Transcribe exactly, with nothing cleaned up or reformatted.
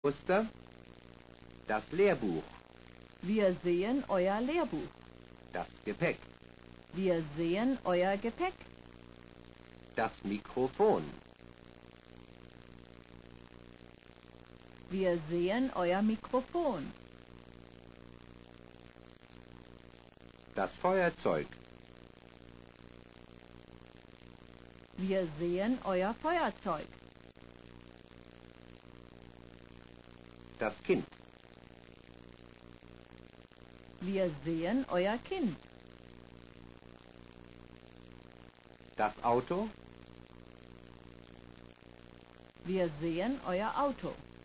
Muster. Das Lehrbuch. Wir sehen euer Lehrbuch. Das Gepäck. Wir sehen euer Gepäck. Das Mikrofon. Wir sehen euer Mikrofon. Das Feuerzeug. Wir sehen euer Feuerzeug. Das Kind. Wir sehen euer Kind. Das Auto. Wir sehen euer Auto.